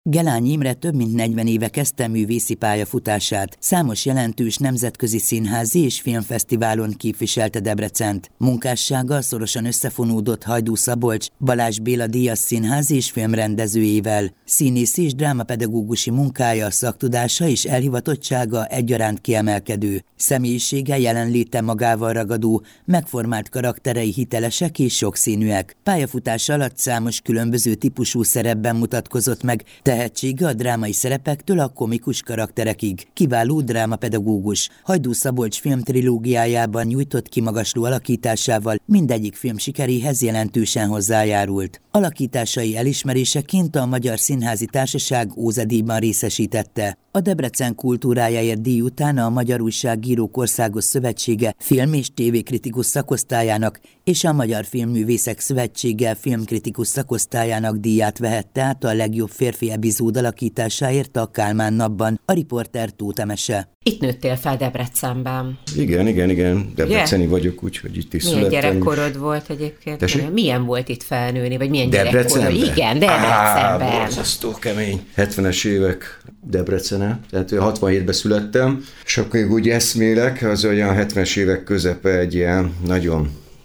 Gelányi Imre több mint 40 éve kezdte művészi pályafutását. Számos jelentős nemzetközi színházi és filmfesztiválon képviselte Debrecent. Munkássággal szorosan összefonódott Hajdú Szabolcs, Balázs Béla díjas színházi és filmrendezőjével. Színész és drámapedagógusi munkája, szaktudása és elhivatottsága egyaránt kiemelkedő. Személyisége, jelenléte magával ragadó, megformált karakterei hitelesek és sokszínűek. Pályafutása alatt számos különböző típusú szerepben mutatkozott meg, tehetsége a drámai szerepektől a komikus karakterekig. Kiváló drámapedagógus. Hajdú Szabolcs filmtrilógiájában nyújtott kimagasló alakításával mindegyik film sikeréhez jelentősen hozzájárult. Alakításai elismeréseként a Magyar Színházi Társaság Ózedíjban részesítette. A Debrecen kultúrájáért díj után a Magyar Újságírók Országos Szövetsége film- és tévékritikus szakosztályának és a Magyar Filmművészek Szövetsége filmkritikus szakosztályának díját vehette át a legjobb férfi epizód alakításáért a Kálmán napban, a riporter Tóth Emese. Itt nőttél fel Debrecenben. Igen. Debreceni vagyok, úgyhogy itt is milyen születtem. Milyen gyerekkorod volt egyébként? Tessék? Milyen volt itt felnőni, vagy milyen Debrecenben? gyerekkorod? Igen, Debrecenben. Borzasztó kemény. 70-es évek Debrecene, tehát 67-ben születtem, és akkor úgy eszmélek, az olyan 70-es évek közepe egy ilyen nagyon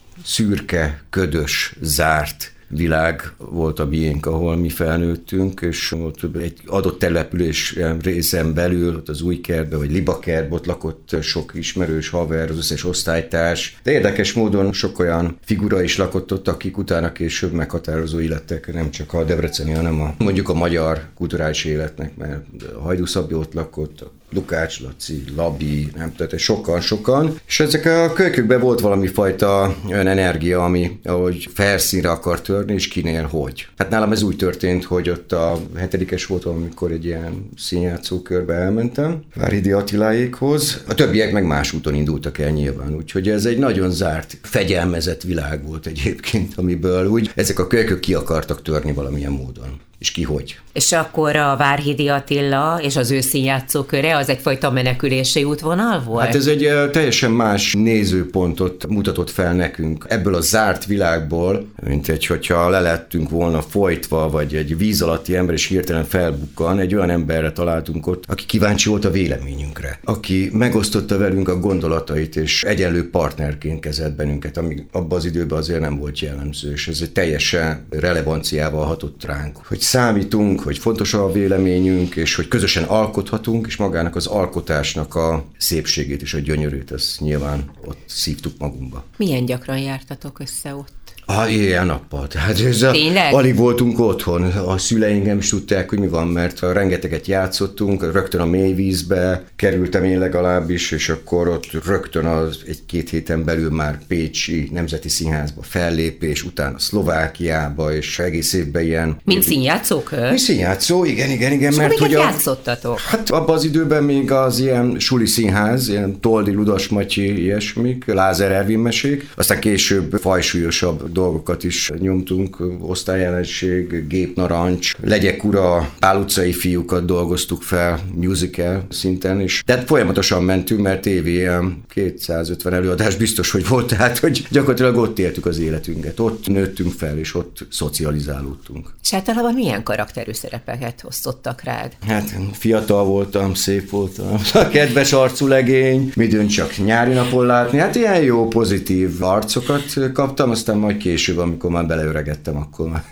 szürke, ködös, zárt világ volt a miénk, ahol mi felnőttünk, és ott egy adott település részen belül, ott az Újkertben, vagy Libakertben, ott lakott sok ismerős haver, az összes osztálytárs. De érdekes módon sok olyan figura is lakott ott, akik utána később meghatározói lettek, nem csak a debreceni, hanem mondjuk a magyar kulturális életnek, mert Hajdú Szabi ott lakott, Lukács Laci, Labi, nem tudom, sokan, és ezek a kölykükben volt valami fajta olyan energia, ami ahogy felszínre akar törni, és kinél hogy. Hát nálam ez úgy történt, hogy ott a 7-es voltam, amikor egy ilyen színjátszókörbe elmentem, Várhidi Attiláékhoz. A többiek meg más úton indultak el nyilván, úgyhogy ez egy nagyon zárt, fegyelmezett világ volt egyébként, amiből úgy ezek a kölykök ki akartak törni valamilyen módon. És ki hogy. És akkor a Várhidi Attila és az ő színjátszóköre az egyfajta menekülési útvonal volt? Hát ez egy teljesen más nézőpontot mutatott fel nekünk. Ebből a zárt világból, mint hogyha le lettünk volna folytva, vagy egy víz alatti ember és hirtelen felbukkan, egy olyan emberre találtunk ott, aki kíváncsi volt a véleményünkre. Aki megosztotta velünk a gondolatait, és egyenlő partnerként kezelt bennünket, ami abban az időben azért nem volt jellemző, és ez egy teljesen relevanciával hatott ránk. Hogy számítunk, hogy fontos a véleményünk, és hogy közösen alkothatunk, és magának az alkotásnak a szépségét és a gyönyörűt, ezt nyilván ott szívtuk magunkba. Milyen gyakran jártatok össze ott? Éjjel-nappal. Tehát alig voltunk otthon. A szüleink nem is tudták, hogy mi van, mert rengeteget játszottunk, rögtön a mélyvízbe kerültem én legalábbis, és akkor ott rögtön egy-két héten belül már Pécsi Nemzeti Színházba fellépés, utána Szlovákiába, és egész évben ilyen... Mint színjátszókör? Mi színjátszó, igen. És mert hogy játszottatok? Hát abban az időben még az ilyen suli színház, ilyen Toldi, Ludas Matyi, ilyesmik, Lázár Ervin mesék, aztán később fajsúlyosabb dolgokat is nyomtunk, osztályjelenség, Gépnarancs, Legyek ura, Pál utcai fiúkat dolgoztuk fel musical szinten is. Tehát folyamatosan mentünk, mert évi ilyen 250 előadás biztos, hogy volt, tehát hogy gyakorlatilag ott éltük az életünket, ott nőttünk fel, és ott szocializálódtunk. És általában milyen karakterű szerepeket osztottak rád? Hát fiatal voltam, szép voltam, a kedves arcú legény, midőn csak nyári napon látni, hát ilyen jó, pozitív arcokat kaptam, aztán majd később, amikor már beleöregettem, akkor már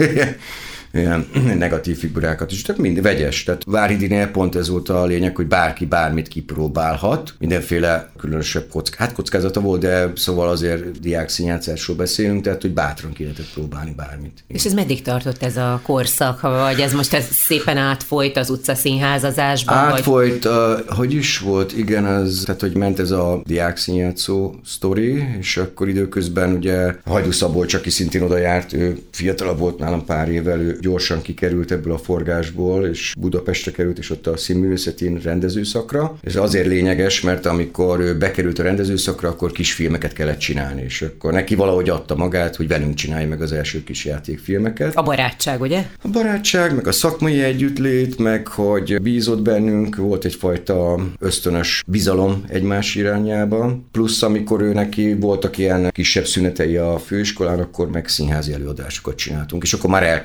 ilyen negatív figurákat is, tehát mind vegyes. Tehát Várhidinél pont ez volt a lényeg, hogy bárki bármit kipróbálhat, mindenféle különösebb kockázata volt, de szóval azért diákszínjátszásról beszélünk, tehát hogy bátran ki lehetett próbálni bármit. És ez meddig tartott ez a korszak, vagy ez most szépen átfolyt az utcaszínházazásban? Átfolyt, hogy is volt, igen, tehát hogy ment ez a diákszínjátszó sztori, és akkor időközben ugye Hajdú Szabolcs, aki szintén oda járt, ő fiatalabb volt nálam pár évvel, ő gyorsan kikerült ebből a forgásból, és Budapestre került, és ott a színművészetén rendezőszakra. Ez azért lényeges, mert amikor ő bekerült a rendezőszakra, akkor kisfilmeket kellett csinálni, és akkor neki valahogy adta magát, hogy velünk csinálja meg az első kis játékfilmeket. A barátság, ugye? A barátság, meg a szakmai együttlét, meg hogy bízott bennünk, volt egyfajta ösztönös bizalom egymás irányába, plusz amikor ő neki voltak ilyen kisebb szünetei a főiskolán, akkor meg színházi előadásokat csináltunk, és akkor már elkezdte, hogy ő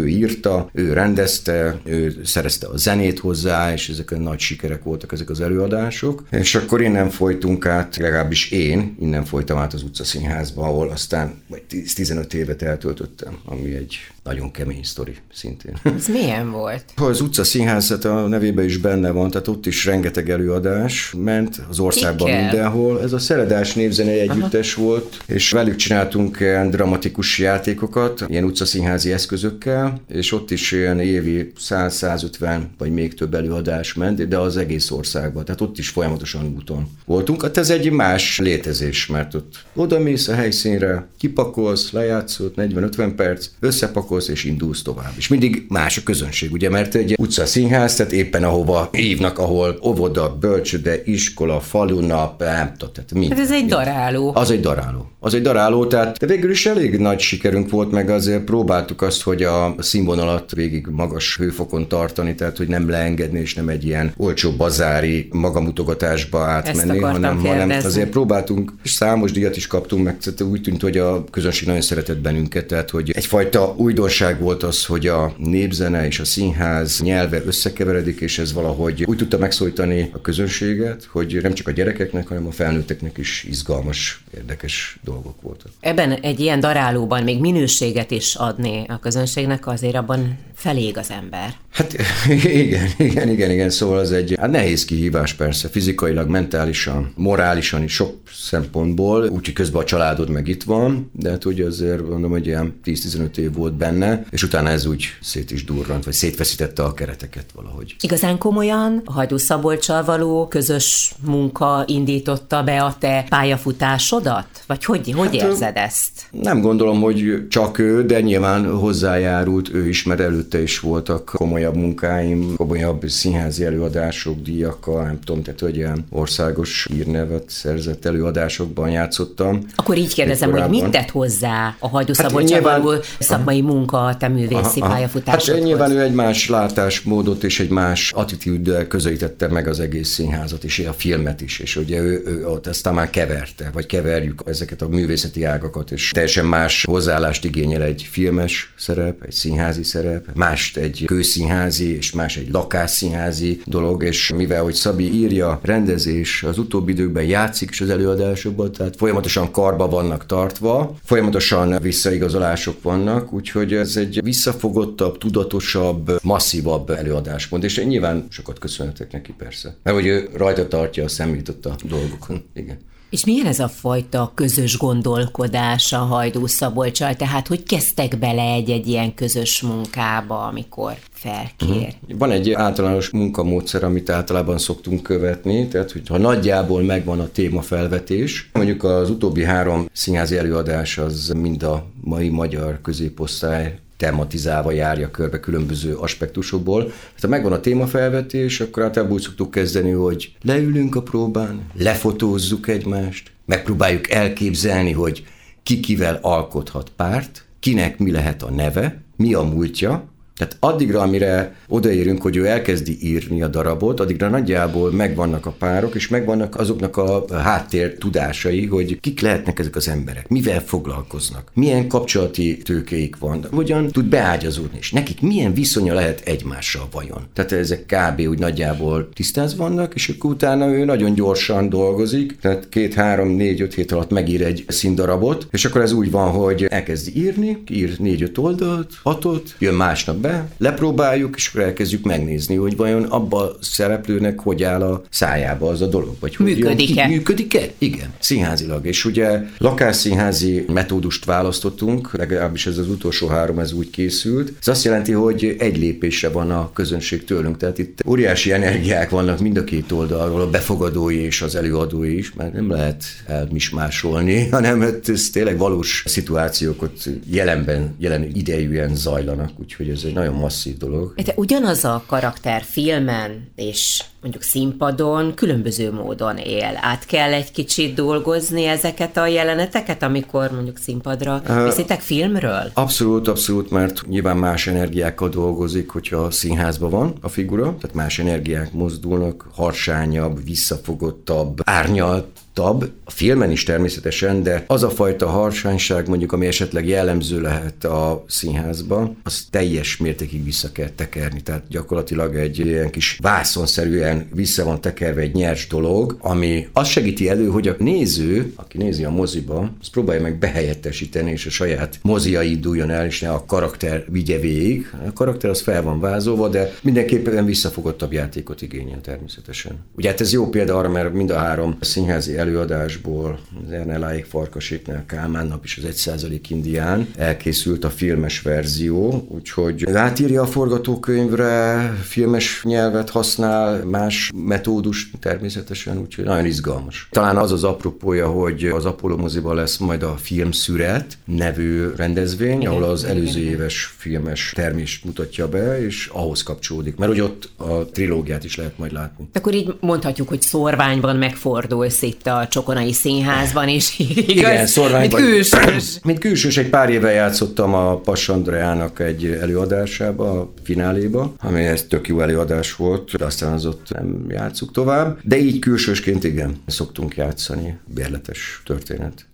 ő írta, ő rendezte, ő szerezte a zenét hozzá, és ezek a nagy sikerek voltak ezek az előadások. És akkor innen folytunk át, legalábbis én innen folytam át az utcaszínházba, ahol aztán 15 évet eltöltöttem, ami egy nagyon kemény sztori szintén. Ez milyen volt? Az utcaszínház, a nevében is benne van, tehát ott is rengeteg előadás ment az országban mindenhol. Ez a Szeredás Népzenei Együttes volt, és velük csináltunk ilyen dramatikus játékokat, ilyen utcaszínházi eszközökkel, és ott is ilyen évi 100-150 vagy még több előadás ment, de az egész országban, tehát ott is folyamatosan úton voltunk. Hát ez egy más létezés, mert ott odamész a helyszínre, kipakolsz, lejátszod, 40-50 perc, összepakolsz, és indulsz tovább. És mindig más a közönség, ugye, mert egy utcaszínház, tehát éppen ahova hívnak, ahol óvoda, bölcsőde, iskola, falunap, nem tudom, tehát minden. Ez egy daráló. Az egy daráló, tehát de végül is elég nagy sikerünk volt, meg azért próbáltuk azt, hogy a színvonalat végig magas hőfokon tartani, tehát hogy nem leengedni, és nem egy ilyen olcsó bazári magamutogatásba átmenni, hanem azért próbáltunk, és számos díjat is kaptunk, meg úgy tűnt, hogy a közönség nagyon szeretett bennünket, tehát hogy egyfajta újdonság volt az, hogy a népzene és a színház nyelve összekeveredik, és ez valahogy úgy tudta megszólítani a közönséget, hogy nem csak a gyerekeknek, hanem a felnőtteknek is izgalmas, érdekes dolgok voltak. Ebben egy ilyen darálóban még minőséget is adni a közönségnek, azért abban felég az ember. Hát igen, szóval az egy nehéz kihívás persze, fizikailag, mentálisan, morálisan is sok szempontból, úgyhogy közben a családod meg itt van, de hát ugye azért mondom, hogy ilyen 10-15 év volt benne, és utána ez úgy szét is durrant, vagy szétfeszítette a kereteket valahogy. Igazán komolyan a Hajdú-Szabolccsal való közös munka indította be a te pályafutásodat? Vagy hogy érzed ezt? Nem gondolom, hogy csak ő, de nyilván hozzájárult ő is, mert előtte is voltak komolyabb munkáim, komolyabb színházi előadások, díjakkal, nem tudom, tehát hogy ilyen országos hírnevet szerzett előadásokban játszottam. Akkor így kérdezem, hogy mit tett hozzá a Hajdú-Szabolccsal való szakmai munka a te művészi pályafutásodhoz? Hát nyilván ő egy más látásmódot és egy más attitűddel közelítette meg az egész színházat és a filmet is, és ugye ő ott aztán már keverte, vagy keverjük ezeket a művészeti ágakat, és teljesen más hozzáállást igényel egy filmes szerep, egy színházi szerep, mást egy kőszínházi, és más egy lakásszínházi dolog, és mivel, hogy Szabi írja, rendezés, az utóbbi időkben játszik is az előadásokban, tehát folyamatosan karba vannak tartva, folyamatosan visszaigazolások vannak, úgyhogy ez egy visszafogottabb, tudatosabb, masszívabb előadáspont, és nyilván sokat köszönhetek neki persze. Mert hogy ő rajta tartja a szemét ott a dolgokon. Igen. És milyen ez a fajta közös gondolkodás a Hajdú-Szabolccsal? Tehát hogy kezdtek bele egy ilyen közös munkába, amikor felkér? Van egy általános munkamódszer, amit általában szoktunk követni, tehát hogyha nagyjából megvan a témafelvetés, mondjuk az utóbbi 3 színházi előadás az mind a mai magyar középosztály tematizálva járja körbe különböző aspektusokból. Ha megvan a témafelvetés, akkor általában úgy szoktuk kezdeni, hogy leülünk a próbán, lefotózzuk egymást, megpróbáljuk elképzelni, hogy ki kivel alkothat párt, kinek mi lehet a neve, mi a múltja. Tehát addigra, amire odaérünk, hogy ő elkezdi írni a darabot, addigra nagyjából megvannak a párok, és megvannak azoknak a háttér tudásai, hogy kik lehetnek ezek az emberek, mivel foglalkoznak, milyen kapcsolati tőkéik van, hogyan tud beágyazódni, és nekik milyen viszonya lehet egymással vajon. Tehát ezek kb. Úgy nagyjából tisztázva vannak, és akkor utána ő nagyon gyorsan dolgozik, tehát 2-3-4-5 hét alatt megír egy színdarabot, és akkor ez úgy van, hogy elkezdi írni, ír 4-5 oldalt, 6-ot, jön másnap be, lepróbáljuk, és akkor elkezdjük megnézni, hogy vajon abba a szereplőnek hogy áll a szájába az a dolog. Vagy működik-e? Működik-e? Igen, színházilag. És ugye lakásszínházi metódust választottunk, legalábbis ez az utolsó 3, ez úgy készült. Ez azt jelenti, hogy egy lépésre van a közönség tőlünk. Tehát itt óriási energiák vannak mind a két oldalról, a befogadói és az előadói is, mert nem lehet elmismásolni, hanem ez tényleg valós szituációkat jelen idejűen zajlanak, úgyhogy ez egy nagyon masszív dolog. De ugyanaz a karakter filmen és mondjuk színpadon különböző módon él. Át kell egy kicsit dolgozni ezeket a jeleneteket, amikor mondjuk színpadra viszitek filmről? Abszolút, mert nyilván más energiákkal dolgozik, hogyha a színházban van a figura, tehát más energiák mozdulnak, harsányabb, visszafogottabb, árnyaltabb, a filmen is természetesen, de az a fajta harsányság mondjuk, ami esetleg jellemző lehet a színházban, az teljes mértékig vissza kell tekerni, tehát gyakorlatilag egy ilyen kis vászonszerűen vissza van tekerve egy nyers dolog, ami azt segíti elő, hogy a néző, aki nézi a moziba, az próbálja meg behelyettesíteni, és a saját mozia induljon el, és ne a karakter vigye végig. A karakter az fel van vázolva, de mindenképpen visszafogottabb játékot igényel természetesen. Ugye hát ez jó példa arra, mert mind a 3 színházi előadásból, az Erneláék, Farkaséknál, Kálmán nap is az 1% indián elkészült a filmes verzió, úgyhogy átírja a forgatókönyvre, filmes nyelvet használ, más metódus természetesen, úgyhogy nagyon izgalmas. Talán az az apropója, hogy az Apollo moziban lesz majd a Filmszüret nevű rendezvény, ahol az előző éves filmes termést mutatja be, és ahhoz kapcsolódik, mert hogy ott a trilógiát is lehet majd látni. Akkor így mondhatjuk, hogy szórványban megfordulsz itt a Csokonai Színházban is, igaz? Igen, szórványban. Mint külsős. Mint külsős, egy pár éve játszottam a Pass Andreának egy előadásába, a fináléba, ami ez tök jó előadás volt, de aztán az ott nem játsszuk tovább. De így külsősként igen, szoktunk játszani, bérletes történet.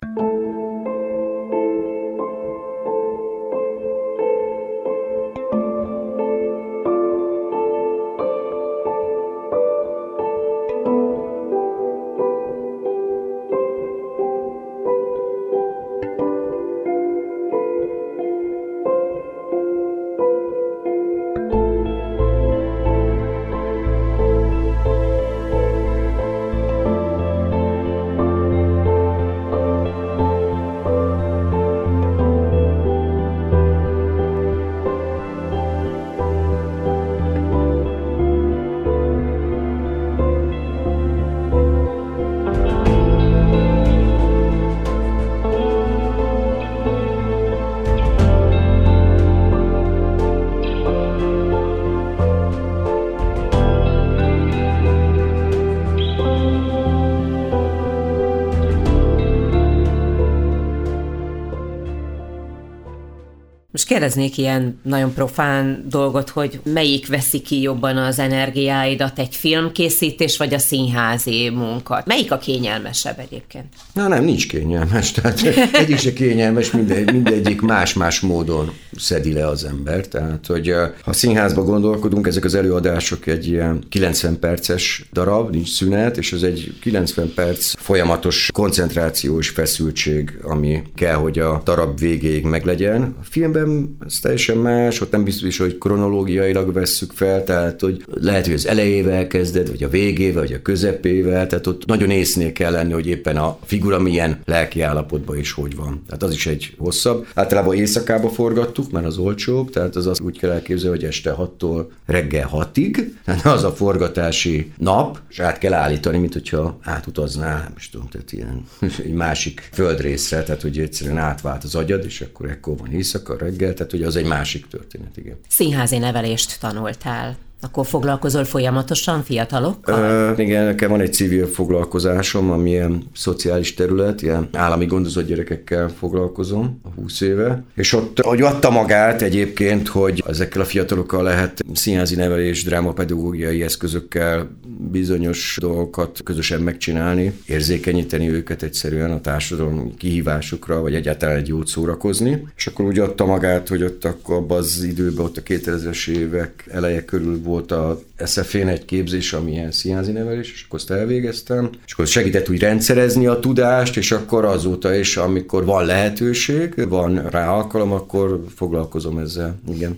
Most kérdeznék ilyen nagyon profán dolgot, hogy melyik veszi ki jobban az energiáidat, egy filmkészítés vagy a színházi munka? Melyik a kényelmesebb egyébként? Nem, nincs kényelmes, tehát egyik se kényelmes, mindegyik más-más módon szedi le az ember, tehát hogy ha színházba gondolkodunk, ezek az előadások egy ilyen 90 perces darab, nincs szünet, és ez egy 90 perc folyamatos koncentráció és feszültség, ami kell, hogy a darab végéig meglegyen. A filmben ez teljesen más, ott nem biztos, hogy kronológiailag vesszük fel, tehát hogy lehet, hogy az elejével kezded, vagy a végével, vagy a közepével, tehát ott nagyon észnél kell lenni, hogy éppen a figura milyen lelki állapotban is hogy van. Tehát az is egy hosszabb. Általában éjszakába forgattuk, mert az olcsóbb, tehát az azt úgy kell elképzelni, hogy este 6-tól reggel 6-ig, tehát az a forgatási nap, és át kell állítani, mint hogyha átutaznál, nem is tudom, tehát ilyen egy másik földrészre, tehát hogy egyszerűen átvált az agyad, és akkor ekkor van éjszaka, reggel, tehát hogy az egy másik történet, igen. Színházi nevelést tanultál. Akkor foglalkozol folyamatosan fiatalokkal? Igen, nekem van egy civil foglalkozásom, ami ilyen szociális terület, ilyen állami gondozott gyerekekkel foglalkozom 20 éve, és ott, hogy adta magát egyébként, hogy ezekkel a fiatalokkal lehet színházi nevelés, drámapedagógiai eszközökkel bizonyos dolgokat közösen megcsinálni, érzékenyíteni őket egyszerűen a társadalom kihívásukra, vagy egyáltalán egy jót szórakozni, és akkor úgy adta magát, hogy ott akkor abban az időben, ott a 2000-es évek eleje körül volt a SZF-én egy képzés, ami ilyen színházi nevelés, és akkor azt elvégeztem, és akkor segített úgy rendszerezni a tudást, és akkor azóta is, amikor van lehetőség, van rá alkalom, akkor foglalkozom ezzel. Igen.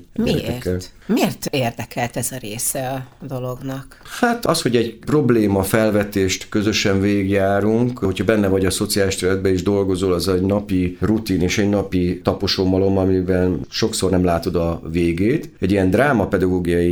Miért érdekelt ez a része a dolognak? Hát az, hogy egy probléma felvetést közösen végigjárunk, hogyha benne vagy a szociális területben is dolgozol, az egy napi rutin és egy napi taposómalom, amiben sokszor nem látod a végét. Egy ilyen drámapedagógiai foglalkozás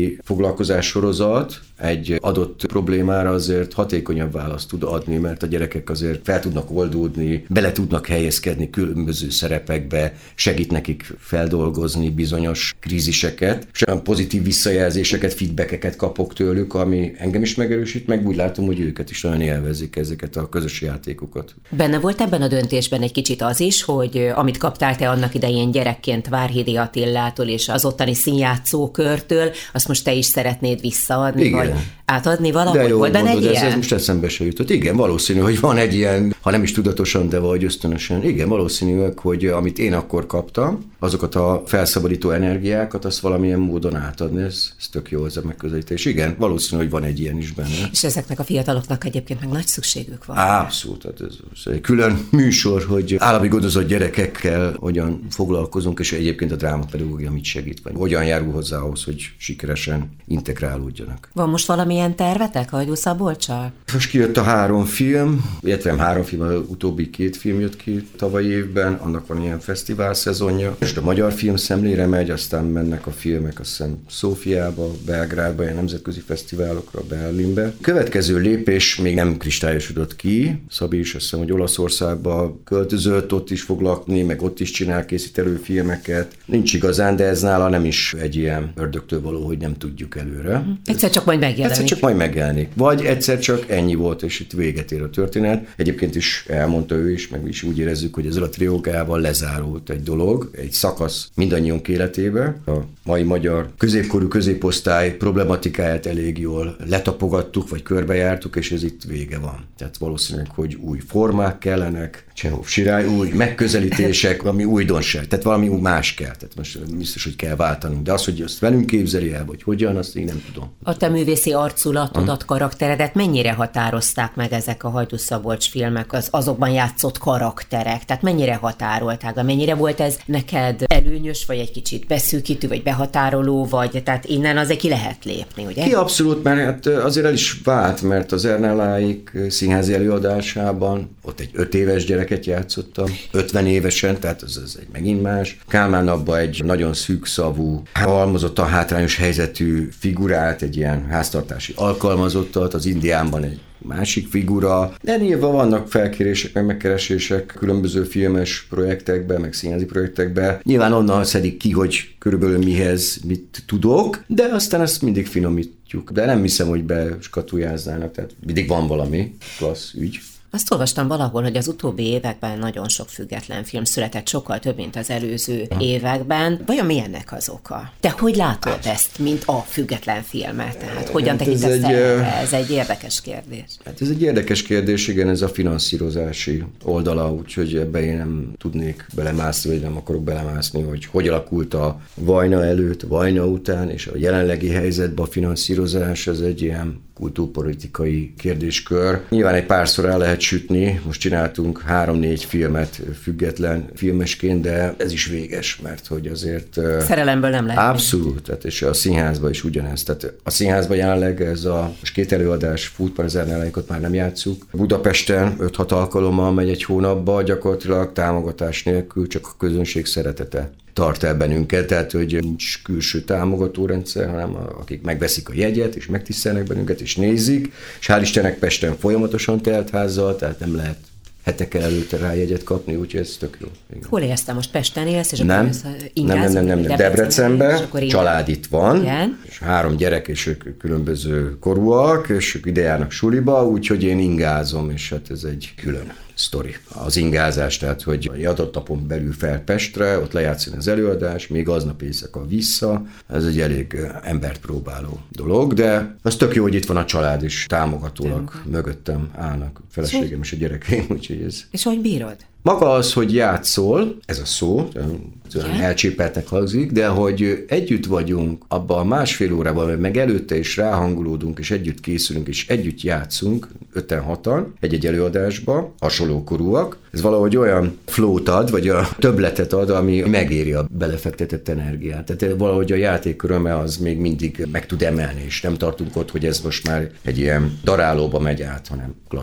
foglalkozás sorozat egy adott problémára azért hatékonyabb választ tud adni, mert a gyerekek azért fel tudnak oldódni, bele tudnak helyezkedni különböző szerepekbe, segít nekik feldolgozni bizonyos kríziseket, és olyan pozitív visszajelzéseket, feedbackeket kapok tőlük, ami engem is megerősít, meg úgy látom, hogy őket is nagyon élvezik ezeket a közös játékokat. Benne volt ebben a döntésben egy kicsit az is, hogy amit kaptál te annak idején gyerekként Várhédi Attillától és az ottani színjátszókörtől, azt most te is szeretnéd visszaadni, igen, vagy átadni valahol? De jó, volt benne egy ilyen? Ez most eszembe se jutott. Igen, valószínű, hogy van egy ilyen, ha nem is tudatosan, de vagy ösztönösen. Igen, valószínűleg, hogy amit én akkor kaptam, azokat a felszabadító energiákat, azt valamilyen módon átadni, ez tök jó ez a megközelítés. Igen, valószínű, hogy van egy ilyen is benne. És ezeknek a fiataloknak egyébként meg nagy szükségük van. Abszolút, hát ez egy külön műsor, hogy állami gondozott gyerekekkel hogyan foglalkozunk, és egyébként a drámapedagógia mit segít, vagy hogyan járul hozzá ahhoz, hogy sikeresen integrálódjanak. Van most valamilyen tervetek Hajdú Szabolccsal? Most kijött a 3 film, illetve 3 film, az utóbbi 2 film jött ki tavaly évben, annak van ilyen fesztivál szezonja. Most a magyar filmszemlére megy, aztán mennek a filmek, azt hiszem Szófiába, Belgrádba, ilyen nemzetközi fesztiválokra, Berlinbe. Következő lépés még nem kristályosodott ki. Szabi is azt hiszem, hogy Olaszországba költözött, ott is fog lakni, meg ott is készít filmeket. Nincs igazán, de ez nála nem is egy ilyen ördögtől való, hogy nem tudjuk előre. Egyszer csak majd megjelenik. Egyszer csak majd megjelenik. Vagy egyszer csak ennyi volt, és itt véget ér a történet. Egyébként is elmondta ő is, meg mi is úgy érezzük, hogy ezzel a triógával lezárult egy dolog, egy szakasz mindannyiunk életébe. A mai magyar középkorú középosztály problematikáját elég jól letapogattuk, vagy körbejártuk, és ez itt vége van. Tehát valószínűleg, hogy új formák kellenek, Csehov Sirály, új megközelítések, valami újdonság, tehát valami más kell. Tehát most biztos, hogy kell váltanunk. De az, hogy azt velünk képzeli el, vagy hogyan, azt én nem tudom. A te művészi arculatodat, karakteredet mennyire határozták meg ezek a Hajdú Szabolcs filmek, az azokban játszott karakterek? Tehát mennyire határolták? Mennyire volt ez neked előnyös, vagy egy kicsit beszűkítő, vagy behatároló, vagy tehát innen azért ki lehet lépni, ugye? Ki abszolút, mert hát azért el is vált, mert az Ernelláik színházi előadásában ott egy 5 éves gyereket játszottam, 50 évesen, tehát ez egy megint más. Kálmán abba egy nagyon szűkszavú, halmozottan hátrányos helyzetű figurát, egy ilyen háztartási alkalmazottat, az Indiánban egy másik figura, de nyilván vannak felkérések, meg megkeresések különböző filmes projektekben, meg színházi projektekben. Nyilván onnan szedik ki, hogy körülbelül mihez mit tudok, de aztán ezt mindig finomítjuk. De nem hiszem, hogy beskatujáznának, tehát mindig van valami klassz ügy. Azt olvastam valahol, hogy az utóbbi években nagyon sok független film született, sokkal több, mint az előző években. Vajon mi ennek az oka? Te hogy látod ezt, mint a független filmet? Tehát hogyan tekintesz erre? Ez egy érdekes kérdés. Hát ez egy érdekes kérdés, igen, ez a finanszírozási oldala, úgyhogy ebbe én nem tudnék belemászni, vagy nem akarok belemászni, hogy alakult a Vajna előtt, Vajna után, és a jelenlegi helyzetben a finanszírozás, ez egy ilyen kultúrpolitikai kérdéskör. Nyilván egy párszor el lehet sütni, most csináltunk 3-4 filmet független filmesként, de ez is véges, mert hogy azért... Szerelemből nem lehet. Abszolút, tehát és a színházban is ugyanez. Tehát a színházban jelenleg ez a most 2 előadás fut, már az Ernelláikat már nem játsszuk. Budapesten 5-6 alkalommal megy egy hónapba, gyakorlatilag támogatás nélkül, csak a közönség szeretete tart el bennünket, tehát hogy nincs külső támogatórendszer, hanem akik megveszik a jegyet, és megtisztelnek bennünket, és nézik, és hál' Istennek Pesten folyamatosan telt házzal, tehát nem lehet hetekkel előtte rá jegyet kapni, úgyhogy ez tök jó. Igen. Hol élsz te most? Pesten élsz? És nem, nem. Debrecenben, család itt van, igen. És 3 gyerek, és ők különböző korúak, és ők ide járnak suliba, úgyhogy én ingázom, és hát ez egy külön sztori. Az ingázás, tehát, hogy egy adott napon belül fel Pestre, ott lejátszani az előadás, még aznap éjszaka vissza, ez egy elég embert próbáló dolog, de az tök jó, hogy itt van a család is, támogatólag mögöttem állnak, feleségem és a gyerekeim, úgyhogy ez... És hogy bírod? Maga az, hogy játszol, ez a szó, elcsépeltnek hangzik, de hogy együtt vagyunk abban a 1,5 órában, meg előtte is ráhangolódunk, és együtt készülünk, és együtt játszunk 5-6-an egy előadásba, hasonló korúak. Ez valahogy olyan flót ad, vagy a többletet ad, ami megéri a belefektetett energiát. Tehát valahogy a játék öröme az még mindig meg tud emelni, és nem tartunk ott, hogy ez most már egy ilyen darálóba megy át, hanem klassz.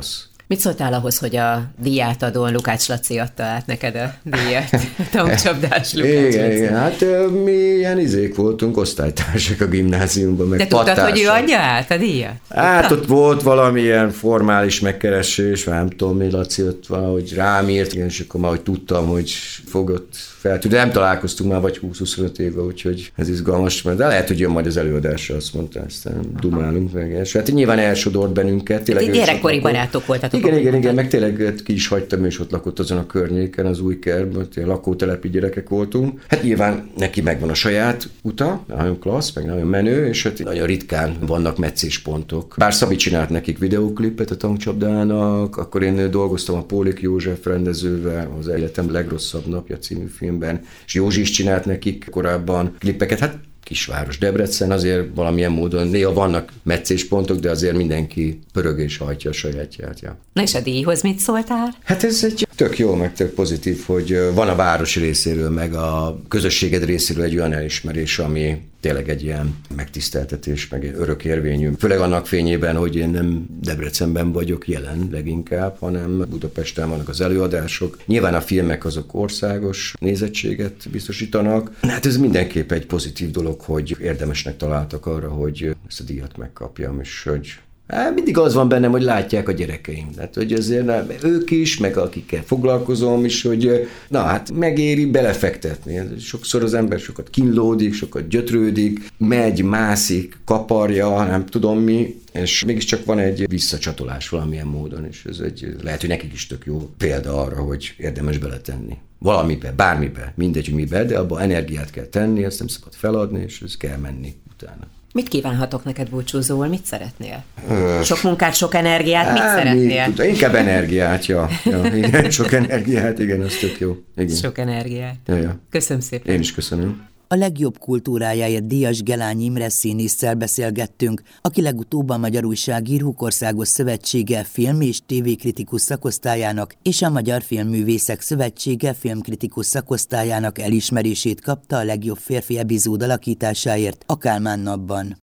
Mit szóltál ahhoz, hogy a díjátadón Lukács Laci adta át neked a díjat? Tankcsapdás Lukács Laci. Igen, hát mi ilyen izék voltunk, osztálytársak a gimnáziumban, meg de tudtad, hogy ő adja át a díjat? Hát ott volt valamilyen formális megkeresés, nem tudom, mi Laci ott valahogy rám írt, és akkor már hogy tudtam, hogy fogott feltűnni, de nem találkoztunk már vagy 20-25 éve, úgyhogy ez izgalmas, de lehet, hogy jön majd az előadásra, azt mondta, aztán dumálunk meg. És hát nyilván elsodort bennünket. Hát gyerekkori barátok voltatok. Igen, meg tényleg ki is hagytam, és ott lakott azon a környéken, az új kertben, lakótelepi gyerekek voltunk. Hát nyilván neki megvan a saját uta, nagyon klassz, meg nagyon menő, és hát nagyon ritkán vannak meccéspontok. Bár Szabi csinált nekik videóklipet a tankcsapdának, akkor én dolgoztam a Pólik József rendezővel, az Életem legrosszabb napja című filmben, és Józsi is csinált nekik korábban klipeket. Hát kisváros Debrecen, azért valamilyen módon néha vannak meccéspontok, de azért mindenki pörög és hajtja a sajátját. Ja. Na és a díjhoz mit szóltál? Hát ez egy tök jó, meg tök pozitív, hogy van a város részéről, meg a közösséged részéről egy olyan elismerés, ami tényleg egy ilyen megtiszteltetés, meg egy örökérvényű. Főleg annak fényében, hogy én nem Debrecenben vagyok jelen leginkább, hanem Budapesten vannak az előadások. Nyilván a filmek azok országos nézettséget biztosítanak. Hát ez mindenképp egy pozitív dolog, hogy érdemesnek találtak arra, hogy ezt a díjat megkapjam, és hogy mindig az van bennem, hogy látják a gyerekeim. Hát, hogy azért ők is, meg akikkel foglalkozom is, hogy na hát megéri belefektetni. Sokszor az ember sokat kínlódik, sokat gyötrődik, megy, mászik, kaparja, nem tudom mi, és mégiscsak van egy visszacsatolás valamilyen módon, és ez lehet, hogy nekik is tök jó példa arra, hogy érdemes beletenni. Valamibe, bármibe, mindegy, hogy mibe, de abban energiát kell tenni, ezt nem szabad feladni, és ez kell menni utána. Mit kívánhatok neked búcsúzóul? Mit szeretnél? Sok munkát, sok energiát, mit szeretnél? Inkább energiát, ja. Igen, sok energiát, igen, az tök jó. Igen. Sok energiát. Ja. Köszönöm szépen. Én is köszönöm. A legjobb kultúrájáért díjas Gelányi Imre színésszel beszélgettünk, aki legutóbb a Magyar Újságírók Országos Szövetsége film- és tévékritikus szakosztályának és a Magyar Filmművészek Szövetsége filmkritikus szakosztályának elismerését kapta a legjobb férfi epizód alakításáért a Kálmán napban.